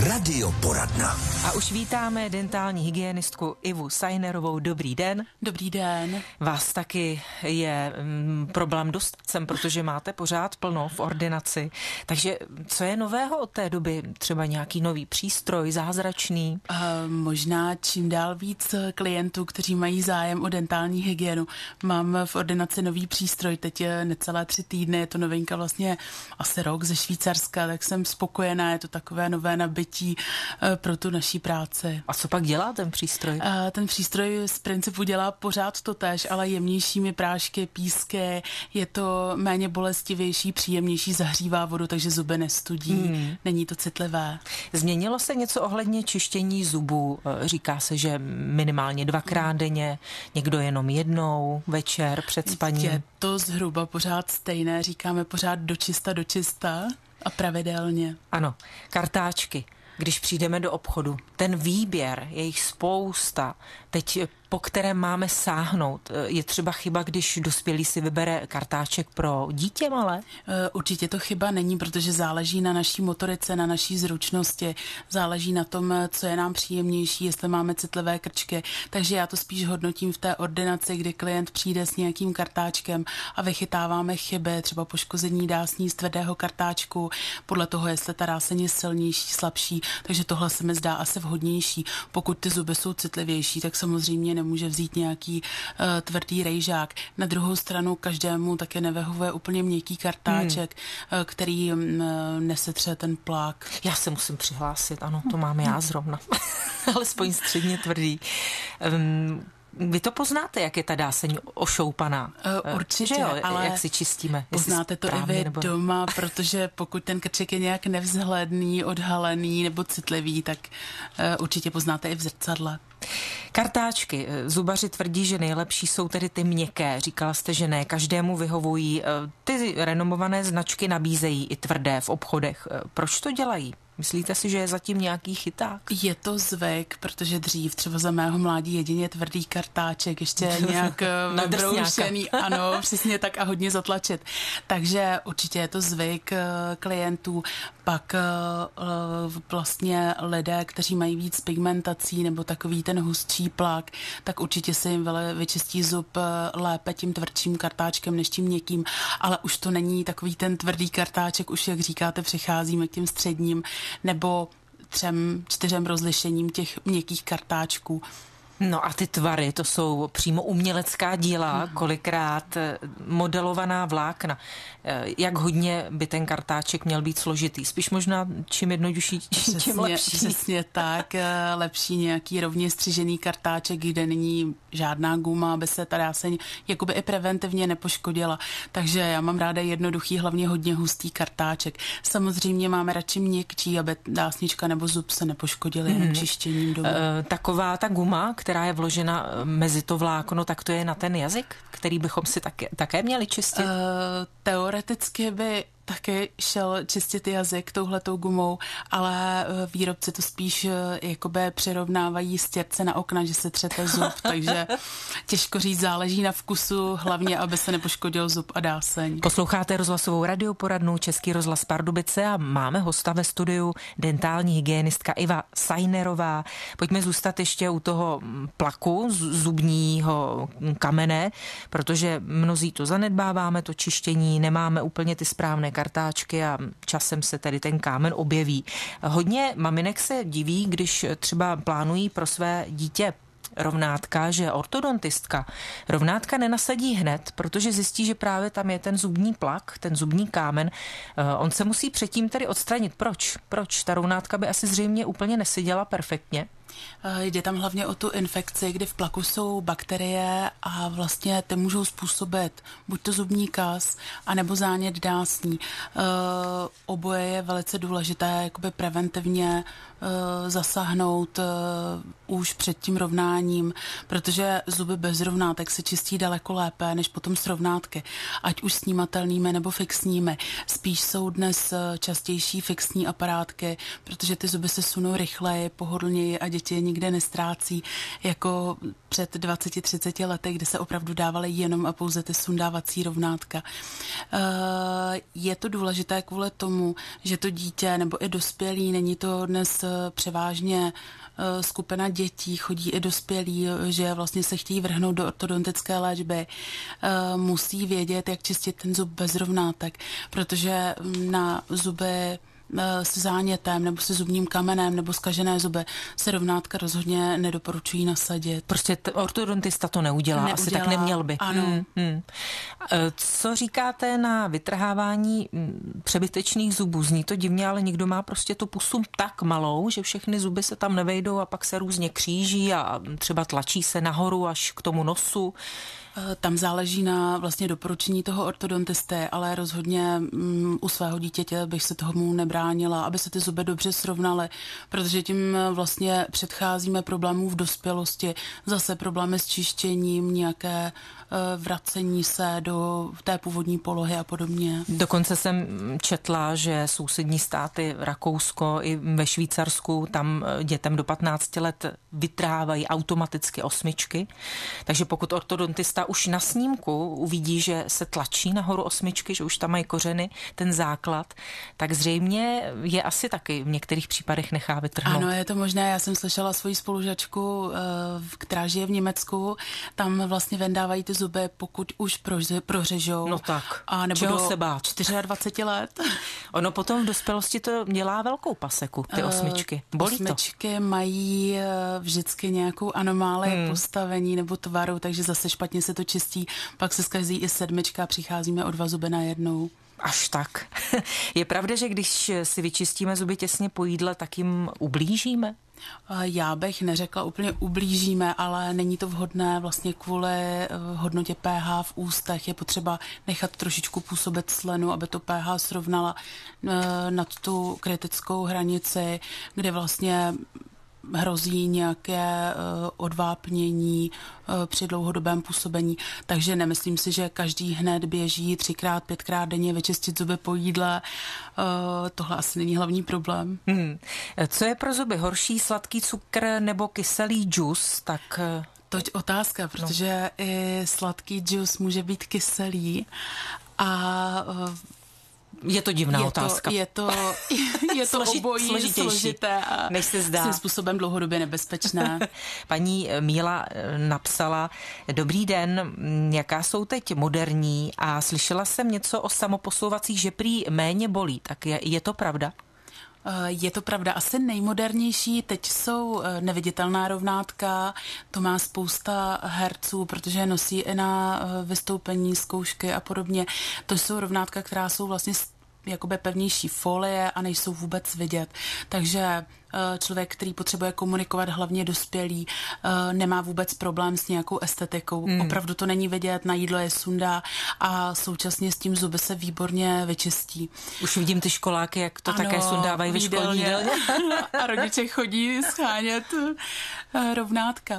Radioporadna. A už vítáme dentální hygienistku Ivu Sajnerovou. Dobrý den. Dobrý den. Vás taky je problém dostat sem, protože máte pořád plno v ordinaci. Takže co je nového od té doby? Třeba nějaký nový přístroj, zázračný? Možná čím dál víc klientů, kteří mají zájem o dentální hygienu. Mám v ordinaci nový přístroj, teď je necelé 3 týdny, je to novinka vlastně asi rok ze Švýcarska, tak jsem spokojená, je to takové nové nabití pro tu naší práci. A co pak dělá ten přístroj? Ten přístroj z principu dělá pořád totéž, ale jemnějšími prášky, písky, je to méně bolestivější, příjemnější, zahřívá vodu, takže zuby nestudí, není to citlivé. Změnilo se něco ohledně čištění zubů? Říká se, že minimálně 2krát denně, někdo jenom jednou večer před spaním. Je to zhruba pořád stejné, říkáme pořád do čista a pravidelně. Ano, kartáčky. Když přijdeme do obchodu, ten výběr, je jich spousta, teď po kterém máme sáhnout. Je třeba chyba, když dospělý si vybere kartáček pro dítě malé? Určitě to chyba není, protože záleží na naší motorice, na naší zručnosti, záleží na tom, co je nám příjemnější, jestli máme citlivé krčky. Takže já to spíš hodnotím v té ordinaci, kdy klient přijde s nějakým kartáčkem a vychytáváme chyby, třeba poškození dásní z tvrdého kartáčku, podle toho, jestli ta dáseň je silnější, slabší. Takže tohle se mi zdá asi vhodnější. Pokud ty zuby jsou citlivější, tak samozřejmě nemůže vzít nějaký tvrdý rejžák. Na druhou stranu každému také nevyhovuje úplně měkký kartáček, který nesetře ten plák. Já se musím přihlásit, ano, to mám já zrovna. Alespoň středně tvrdý. Vy to poznáte, jak je ta dáseň ošoupaná? Určitě, jo, ale jak si čistíme? poznáte to i vy doma, protože pokud ten krček je nějak nevzhledný, odhalený nebo citlivý, tak určitě poznáte i v zrcadle. Kartáčky. Zubaři tvrdí, že nejlepší jsou tedy ty měkké. Říkala jste, že ne každému vyhovují. Ty renomované značky nabízejí i tvrdé v obchodech. Proč to dělají? Myslíte si, že je zatím nějaký chyták? Je to zvyk, protože dřív třeba za mého mládí jedině tvrdý kartáček, ještě nějak vybroušený, ano, přesně tak a hodně zatlačit. Takže určitě je to zvyk klientů. Pak vlastně lidé, kteří mají víc pigmentací nebo takový ten hustší plak, tak určitě se jim vyčistí zub lépe tím tvrdším kartáčkem než tím měkkým, ale už to není takový ten tvrdý kartáček, už jak říkáte, přecházíme k těm středním nebo 3-4 rozlišením těch měkkých kartáčků. No a ty tvary, to jsou přímo umělecká díla, kolikrát modelovaná vlákna. Jak hodně by ten kartáček měl být složitý? Spíš možná čím jednodušší, tím lepší. Přesně tak, lepší nějaký rovně střižený kartáček, kde není žádná guma, aby se ta dáseň jakoby i preventivně nepoškodila. Takže já mám ráda jednoduchý, hlavně hodně hustý kartáček. Samozřejmě máme radši měkčí, aby dásnička nebo zub se nepoškodily čištěním doma. Taková ta guma, která je vložena mezi to vlákno, tak to je na ten jazyk, který bychom si také měli čistit? Teoreticky by taky šel čistit jazyk touhletou gumou, ale výrobci to spíš jakoby přirovnávají stěrce na okna, že se třete zub, takže těžko říct, záleží na vkusu, hlavně, aby se nepoškodil zub a dáseň. Posloucháte rozhlasovou radioporadnu Český rozhlas Pardubice a máme hosta ve studiu, dentální hygienistka Iva Sajnerová. Pojďme zůstat ještě u toho plaku zubního kamene, protože mnozí to zanedbáváme, to čištění, nemáme úplně ty správné kartáčky a časem se tedy ten kámen objeví. Hodně maminek se diví, když třeba plánují pro své dítě rovnátka, že ortodontistka rovnátka nenasadí hned, protože zjistí, že právě tam je ten zubní plak, ten zubní kámen. On se musí předtím tedy odstranit. Proč? Ta rovnátka by asi zřejmě úplně neseděla perfektně. Jde tam hlavně o tu infekci, kdy v plaku jsou bakterie a vlastně ty můžou způsobit buď to zubní kas, anebo zánět dásní. Oboje je velice důležité jakoby preventivně zasáhnout už před tím rovnáním, protože zuby bez rovnátek se čistí daleko lépe než potom s rovnátky, ať už snímatelnými nebo fixními. Spíš jsou dnes častější fixní aparátky, protože ty zuby se sunou rychleji, pohodlněji a děti dítě nikde nestrácí, jako před 20-30 lety, kdy se opravdu dávaly jenom a pouze ty sundávací rovnátka. Je to důležité kvůli tomu, že to dítě nebo i dospělí, není to dnes převážně skupina dětí, chodí i dospělí, že vlastně se chtějí vrhnout do ortodontické léčby, musí vědět, jak čistit ten zub bez rovnátek, protože na zuby s zánětem nebo se zubním kamenem nebo zkažené zuby se rovnátka rozhodně nedoporučují nasadit. Prostě ortodontista to neudělá, asi tak neměl by. Ano. Co říkáte na vytrhávání přebytečných zubů? Zní to divně, ale někdo má prostě tu pusu tak malou, že všechny zuby se tam nevejdou a pak se různě kříží a třeba tlačí se nahoru až k tomu nosu. Tam záleží na vlastně doporučení toho ortodontisty, ale rozhodně u svého dítěte bych se tomu nebránila, aby se ty zuby dobře srovnaly, protože tím vlastně předcházíme problémům v dospělosti, zase problémy s čištěním, nějaké vracení se do té původní polohy a podobně. Dokonce jsem četla, že sousední státy, Rakousko i ve Švýcarsku, tam dětem do 15 let vytrhávají automaticky 8, takže pokud ortodontista už na snímku uvidí, že se tlačí nahoru 8, že už tam mají kořeny, ten základ, tak zřejmě je asi taky v některých případech nechá vytrhnout. Ano, je to možné. Já jsem slyšela svoji spolužačku, která žije v Německu, tam vlastně vendávají ty zuby, pokud už prořežou. No tak, a nebo čeho se bát? 24 let. Ono potom v dospělosti to dělá velkou paseku, ty 8. Bolí to? 8 mají vždycky nějakou anomálii postavení nebo tvaru, takže zase špatně se to čistí, pak se zkazí i 7 a přicházíme o 2 zuby najednou. Až tak. Je pravda, že když si vyčistíme zuby těsně po jídle, tak jim ublížíme? Já bych neřekla úplně ublížíme, ale není to vhodné vlastně kvůli hodnotě pH v ústech. Je potřeba nechat trošičku působit slenu, aby to pH srovnala nad tu kritickou hranici, kde vlastně hrozí nějaké odvápnění při dlouhodobém působení. Takže nemyslím si, že každý hned běží 3x, 5x denně vyčistit zuby po jídle. Tohle asi není hlavní problém. Co je pro zuby horší, sladký cukr nebo kyselý džus? Tak to je otázka, protože i sladký džus může být kyselý a je to divná otázka. Je to obojí složité a než se zdá. Svým způsobem dlouhodobě nebezpečné. Paní Míla napsala: Dobrý den, jaká jsou teď moderní a slyšela jsem něco o samoposouvacích, že prý méně bolí. Tak je to pravda? Je to pravda. Asi nejmodernější teď jsou neviditelná rovnátka. To má spousta herců, protože nosí i na vystoupení, zkoušky a podobně. To jsou rovnátka, která jsou vlastně jakoby pevnější folie a nejsou vůbec vidět. Takže člověk, který potřebuje komunikovat, hlavně dospělý, nemá vůbec problém s nějakou estetikou. Opravdu to není vidět, na jídlo je sundá a současně s tím zuby se výborně vyčistí. Už vidím ty školáky, jak to také sundávají ve školní jídelně. A rodiče chodí schánět rovnátka.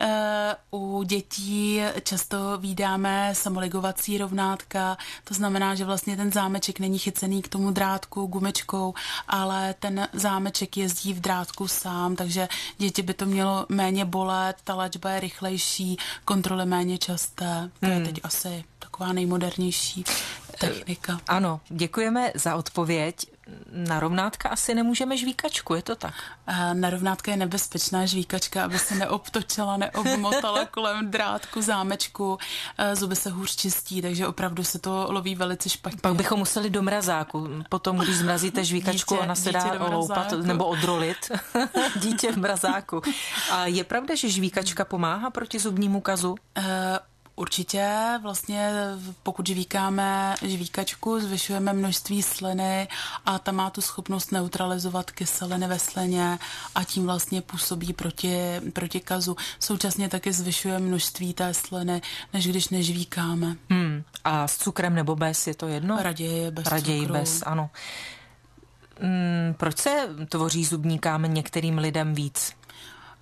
U dětí často vídáme samoligovací rovnátka, to znamená, že vlastně ten zámeček není chycený k tomu drátku gumičkou, ale ten zámeček jezdí v drátku sám, takže děti by to mělo méně bolet, ta léčba je rychlejší, kontroly méně časté. To je teď asi taková nejmodernější technika. Ano, děkujeme za odpověď. Na rovnátka asi nemůžeme žvíkačku, je to tak? Na rovnátka je nebezpečná žvíkačka, aby se neobtočila, neobmotala kolem drátku, zámečku. Zuby se hůř čistí, takže opravdu se to loví velice špatně. Pak bychom museli do mrazáku. Potom, když zmrazíte žvíkačku, ona se dá oloupat nebo odrolit. Dítě v mrazáku. A je pravda, že žvíkačka pomáhá proti zubnímu kazu? Určitě vlastně pokud žvíkáme žvíkačku, zvyšujeme množství sliny a ta má tu schopnost neutralizovat kyseliny ve slině a tím vlastně působí proti kazu. Současně taky zvyšuje množství té sliny, než když nežvíkáme. A s cukrem nebo bez, je to jedno? Raději bez Raději cukru. bez, ano. Proč se tvoří zubní kámen některým lidem víc?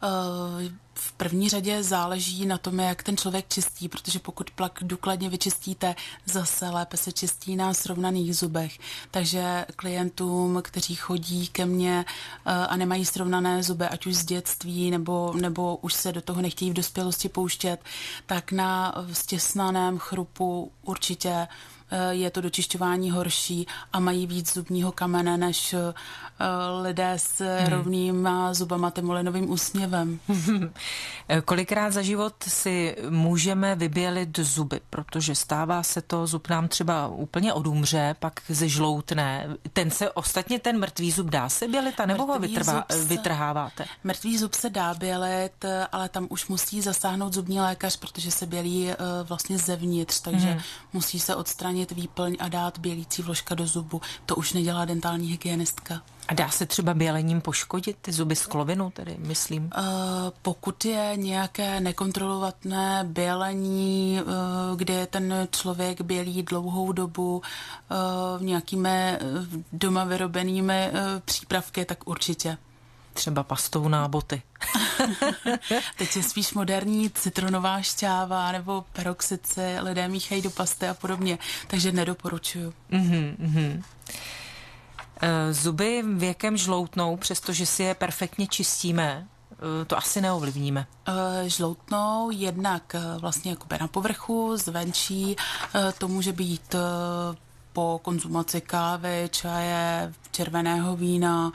V první řadě záleží na tom, jak ten člověk čistí, protože pokud plak důkladně vyčistíte, zase lépe se čistí na srovnaných zubech. Takže klientům, kteří chodí ke mně a nemají srovnané zuby, ať už z dětství, nebo už se do toho nechtějí v dospělosti pouštět, tak na stěsnaném chrupu určitě je to dočišťování horší a mají víc zubního kamene než lidé s rovnýma zubama, temolinovým úsměvem. Kolikrát za život si můžeme vybělit zuby, protože stává se to, zub nám třeba úplně odumře, pak zežloutne. Ten mrtvý zub dá se bělit, anebo ho vytrháváte? Mrtvý zub se dá bělit, ale tam už musí zasáhnout zubní lékař, protože se bělí vlastně zevnitř, takže musí se odstranit výplň a dát bělící vložka do zubu. To už nedělá dentální hygienistka. A dá se třeba bělením poškodit ty zuby sklovinu, tedy myslím? Pokud je nějaké nekontrolovatelné bělení, kde ten člověk bělí dlouhou dobu nějakými doma vyrobenými přípravky, tak určitě. Třeba pastou na boty. Teď je spíš moderní citronová šťáva nebo peroxici, lidé míchají do pasty a podobně, takže nedoporučuju. Zuby věkem žloutnou, přestože si je perfektně čistíme, to asi neovlivníme. Žloutnou jednak vlastně jakoby na povrchu, zvenčí, to může být po konzumaci kávy, čaje, červeného vína,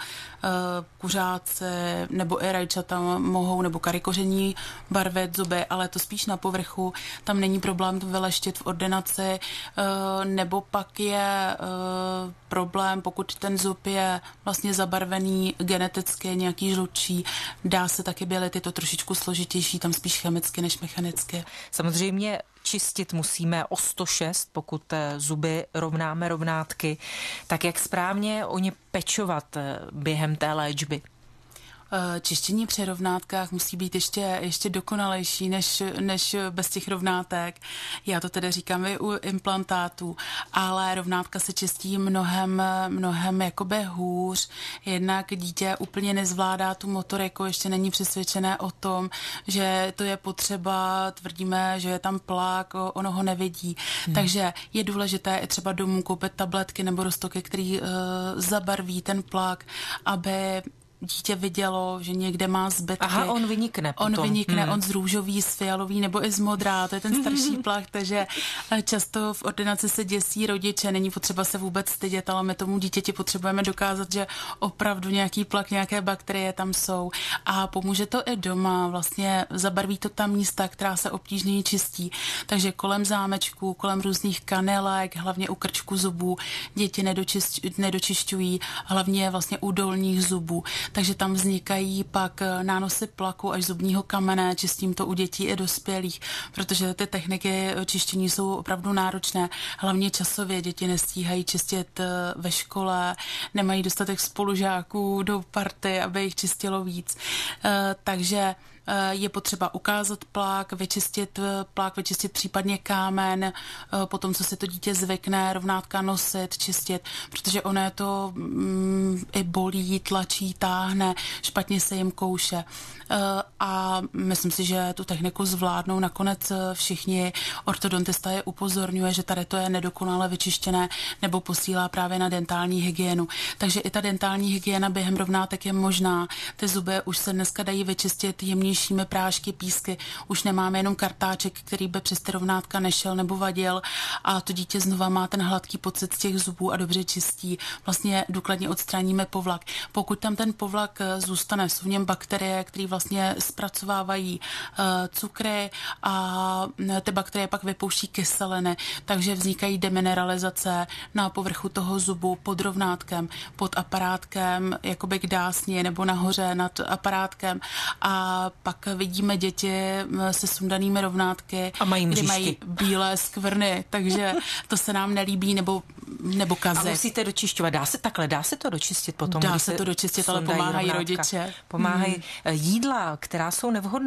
kuřáci nebo i rajčata mohou, nebo karikoření barvit zuby, ale to spíš na povrchu. Tam není problém to vyleštit v ordinaci, nebo pak je problém, pokud ten zub je vlastně zabarvený geneticky, nějaký žlutší, dá se taky bělit, je to trošičku složitější, tam spíš chemicky než mechanicky. Samozřejmě čistit musíme o 106, pokud zuby rovnáme rovnátky. Tak jak správně o ně pečovat během té léčby? Čištění při rovnátkách musí být ještě dokonalejší než bez těch rovnátek. Já to tedy říkám i u implantátů, ale rovnátka se čistí mnohem jakoby hůř. Jednak dítě úplně nezvládá tu motoriku, ještě není přesvědčené o tom, že to je potřeba, tvrdíme, že je tam plak, ono ho nevidí. Takže je důležité i třeba domů koupit tabletky nebo roztoky, který zabarví ten plak, aby dítě vidělo, že někde má zbytky. Aha, on vynikne potom. On vynikne, on z růžový, z fialový nebo i z modrá, to je ten starší plak, takže často v ordinaci se děsí rodiče, není potřeba se vůbec stydět, ale my tomu dítěti potřebujeme dokázat, že opravdu nějaký plak, nějaké bakterie tam jsou a pomůže to i doma, vlastně zabarví to tam místa, která se obtížněji čistí, takže kolem zámečků, kolem různých kanelek, hlavně u krčku zubů, děti nedočišťují, hlavně vlastně u dolních zubů. Takže tam vznikají pak nánosy plaku až zubního kamene, čistím to u dětí i dospělých, protože ty techniky čištění jsou opravdu náročné, hlavně časově děti nestíhají čistit ve škole, nemají dostatek spolužáků do party, aby jich čistilo víc. Takže je potřeba ukázat plak, vyčistit případně kámen, potom, co se to dítě zvykne, rovnátka nosit, čistit, protože ono je to i bolí, tlačí, táhne, špatně se jim kouše. A myslím si, že tu techniku zvládnou nakonec všichni. Ortodontista je upozorňuje, že tady to je nedokonale vyčištěné nebo posílá právě na dentální hygienu. Takže i ta dentální hygiena během rovnátek je možná. Ty zuby už se dneska dají vyčistit jemnějšími prášky, písky. Už nemáme jenom kartáček, který by přes ty rovnátka nešel nebo vadil a to dítě znova má ten hladký pocit z těch zubů a dobře čistí. Vlastně důkladně odstraníme povlak. Pokud tam ten povlak zůstane, jsou v něm bakterie, které vlastně zpracovávají cukry a ty bakterie pak vypouští kyseliny, takže vznikají demineralizace na povrchu toho zubu pod rovnátkem, pod aparátkem, jakoby k dásni nebo nahoře nad aparátkem a pak vidíme děti se sundanými rovnátky, a kdy mají bílé skvrny, takže to se nám nelíbí nebo kazy. A musíte dočišťovat. Dá se to dočistit potom? Dá se to dočistit, ale pomáhají rodiče. Pomáhají jídla, která jsou nevhodná.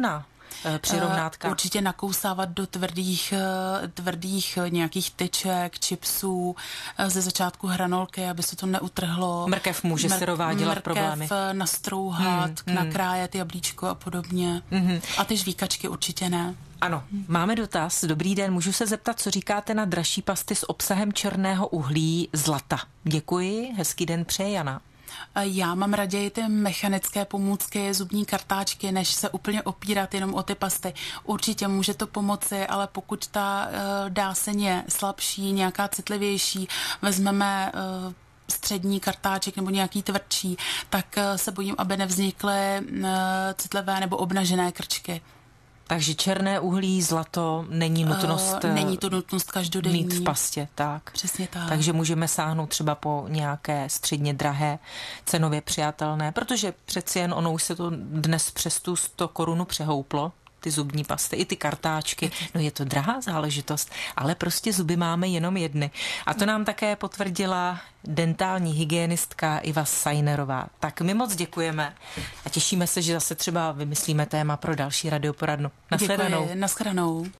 přirovnátka? Určitě nakousávat do tvrdých nějakých tyček, chipsů, ze začátku hranolky, aby se to neutrhlo. Mrkev může syrová dělat problémy. Mrkev nastrouhat, nakrájet jablíčko a podobně. A ty žvíkačky určitě ne. Ano, máme dotaz. Dobrý den, můžu se zeptat, co říkáte na dražší pasty s obsahem černého uhlí zlata? Děkuji, hezký den přeje Jana. Já mám raději ty mechanické pomůcky, zubní kartáčky, než se úplně opírat jenom o ty pasty. Určitě může to pomoci, ale pokud ta dáseň je slabší, nějaká citlivější, vezmeme střední kartáček nebo nějaký tvrdší, tak se bojím, aby nevznikly citlivé nebo obnažené krčky. Takže černé uhlí, zlato, není nutnost není to nutnost každodenní mít v pastě, tak. Přesně tak. Takže můžeme sáhnout třeba po nějaké středně drahé, cenově přijatelné, protože přeci jen ono už se to dnes přes tu 100 korun přehouplo, ty zubní pasty, i ty kartáčky. No je to drahá záležitost, ale prostě zuby máme jenom jedny. A to nám také potvrdila dentální hygienistka Iva Sajnerová. Tak my moc děkujeme a těšíme se, že zase třeba vymyslíme téma pro další radioporadnu. Nashledanou. Děkuji, nashledanou.